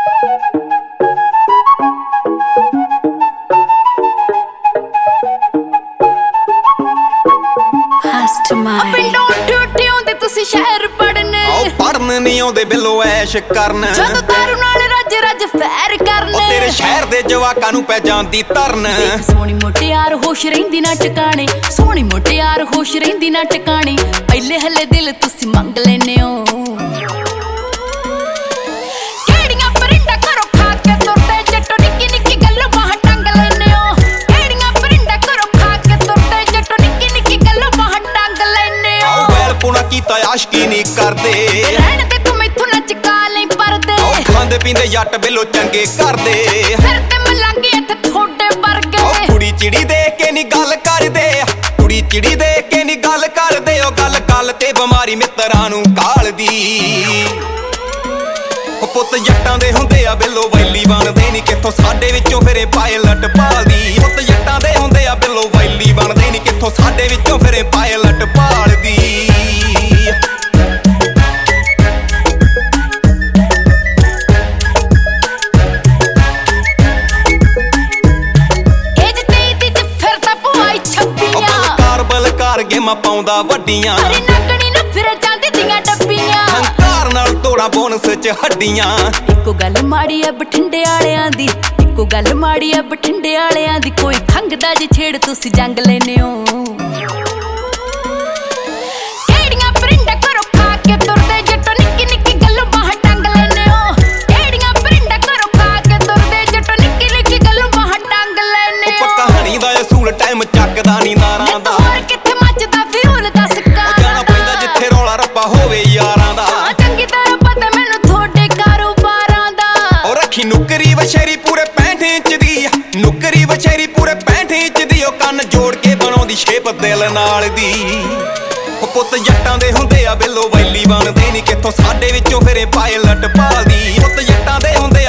ਪਿੰਡੋਂ ਉੱਠ ਆਉਂਦੇ ਤੁਸੀਂ ਸ਼ਹਿਰ ਪੜਨੇ, ਆਓ ਪੜਨ ਨਹੀਂ ਆਉਂਦੇ ਬਿੱਲੋ ਐਸ਼ ਕਰਨ, ਜਦੋਂ ਦਾਰੂ ਨਾਲ ਰੱਜ ਰੱਜ ਫੈਰ ਕਰਨੇ। ਤੇਰੇ ਸ਼ਹਿਰ ਦੇ ਜਵਾਕਾਂ ਨੂੰ ਪੈ ਜਾਂਦੀ ਧਰਨ। ਸੋਹਣੀ ਮੁਟਿਆਰ ਹੋਸ਼ ਰਹਿੰਦੀ ਨਾ ਟਿਕਾਣੇ, ਸੋਹਣੀ ਮੁਟਿਆਰ ਹੋਸ਼ ਰਹਿੰਦੀ ਨਾ ਟਿਕਾਣੇ, ਪਹਿਲੇ ਹੱਲੇ ਦਿਲ ਤੁਸੀਂ ਮੰਗ ਲੈਨੇ ਹੋ। ਕਿਹੜੀਆਂ ਪਰਿੰਡਾਂ ਘਰੋਂ ਖਾ ਕੇ ਤੁਰਦੇ ਜੱਟੋ, ਨਿੱਕੀ ਨਿੱਕੀ ਗੱਲੋਂ ਬਾਹਾਂ ਟੰਗ ਲੈਨੇ ਹੋ। ਕਿਹੜੀਆਂ ਪਰਿੰਡਾਂ ਘਰੋਂ ਖਾ ਕੇ ਤੁਰਦੇ ਜੱਟੋ, ਨਿੱਕੀ ਨਿੱਕੀ ਗੱਲੋਂ ਬਾਹਾਂ ਟੰਗ ਲੈਨੇ ਹੋ। ਆਓ ਵੈਲ ਪੁਣਾ ਕੀਤਾ ਆਸ਼ਕੀ ਨਹੀਂ ਕਰਦੇ, ਰਹਿਣ ਦੇ ਤੂੰ ਮੈਥੋਂ ਨਾ ਚਕਾ ਲਈ ਪਰਦੇ। ਆਓ ਖਾਂਦੇ ਪੀਂਦੇ ਜੱਟ ਬਿੱਲੋ ਚੰਗੇ ਕਰਦੇ, ਫਿਰ ਤੇ ਮਲੰਗੀ ਇੱਥੇ ਥੋੜੇ ਵਰਗੇ। ਆਓ ਕੁੜੀ ਚਿੜੀ ਦੇਖ ਕੇ ਨਹੀਂ ਗੱਲ ਕਰਦੇ, ਕੁੜੀ ਚਿੜੀ ਦੇਖ ਕੇ ਨਹੀਂ ਗੱਲ ਕਰਦੇ। ਉਹ ਗੱਲ ਗੱਲ ਤੇ ਬਿਮਾਰੀ ਮਿੱਤਰਾਂ ਨੂੰ ਕਾਲਦੀ। ਉਹ ਪੁੱਤ ਜੱਟਾਂ ਦੇ ਹੁੰਦੇ ਆ ਬਿੱਲੋ ਵੈਲੀ ਬਣਦੇ ਨਹੀਂ ਕਿੱਥੋਂ, ਸਾਡੇ ਵਿੱਚੋਂ ਫਿਰੇ ਪਾਇਲਟ ਭਾਲਦੀ। ਪੁੱਤ ਜੱਟਾਂ ਦੇ ਹੁੰਦੇ ਆ ਬਿੱਲੋ ਵੈਲੀ ਬਣਦੇ ਨਹੀਂ ਕਿੱਥੋਂ, ਸਾਡੇ ਵਿੱਚੋਂ ਫਿਰੇ ਪਾਇਲਟ ਭਾਲਦੀ। ਬਲਕਾਰ ਗੇਮਾਂ ਪਾਉਂਦਾ ਵੱਡੀਆਂ, ਅਰੇ ਨਗਣੀ ਨਾ ਫਿਰ ਜਾਂਦੀ ਦੀਆਂ ਡੱਬੀਆਂ। ਹੰਕਾਰ ਨਾਲ ਤੋੜਾ ਬੋਨਸ ਚ ਹੱਡੀਆਂ। ਇੱਕੋ ਗੱਲ ਮਾੜੀ ਐ ਬਠਿੰਡੇ ਵਾਲਿਆਂ ਦੀ, ਇੱਕੋ ਗੱਲ ਮਾੜੀ ਐ ਬਠਿੰਡੇ ਵਾਲਿਆਂ ਦੀ, ਕੋਈ ਖੰਗਦਾ ਜੇ ਛੇੜ ਤੁਸੀਂ ਜੰਗ ਲੈਨੇ ਹੋ। ਕਿਹੜੀਆਂ ਪਰਿੰਡਾਂ ਘਰੋਂ ਖਾ ਕੇ ਤੁਰਦੇ ਜੱਟੋ, ਨਿੱਕੀ ਨਿੱਕੀ ਗੱਲੋਂ ਬਾਹਾਂ ਟੰਗ ਲੈਨੇ ਹੋ। ਕਿਹੜੀਆਂ ਪਰਿੰਡਾਂ ਘਰੋਂ ਖਾ ਕੇ ਤੁਰਦੇ ਜੱਟੋ, ਨਿੱਕੀ ਨਿੱਕੀ ਗੱਲੋਂ ਬਾਹਾਂ ਟੰਗ ਲੈਨੇ ਹੋ। ਕਹਾਣੀ ਦਾ ਅਸੂਲ ਟਾਈਮ ਚੱਕਦਾ ਨਹੀਂ ਨਾਰਾਂ ਦਾ, ਹੋਰ ਕਿੱਥੇ ਮੱਚਦਾ ਫਿਰੂਲ ਦੱਸ ਕਾਰਾਂ ਦਾ। ਜਾਣਾ ਪੈਂਦਾ ਜਿੱਥੇ ਰੌਲਾ ਰੱਪਾ ਹੋਵੇ ਯਾਰਾਂ ਦਾ। ਚੰਗੀ ਤਰ੍ਹਾਂ ਪਤਾ ਮੈਨੂੰ ਤੁਹਾਡੇ ਕਾਰੋਬਾਰਾਂ ਦਾ। ਉਹ ਰੱਖੀ ਨੁਕਰੀ ਵਸ਼ੇਰੀ ਪੂਰੇ 65 ਇੰਚ ਦੀ, ਨੁਕਰੀ ਵਸ਼ੇਰੀ ਪੂਰੇ 65 ਇੰਚ ਦੀ। ਉਹ ਕੰਨ ਜੋੜ ਕੇ ਬਣਾਉਂਦੀ ਸ਼ੇਪ ਦਿਲ ਨਾਲ ਦੀ। ਉਹ ਪੁੱਤ ਜੱਟਾਂ ਦੇ ਹੁੰਦੇ ਆ ਬਿੱਲੋ ਵੈਲੀ ਬਣਦੇ ਨਹੀਂ ਕਿੱਥੋਂ, ਸਾਡੇ ਵਿੱਚੋਂ ਫਿਰੇ ਪਾਇਲਟ ਭਾਲਦੀ। ਪੁੱਤ ਜੱਟਾਂ ਦੇ ਹੁੰਦੇ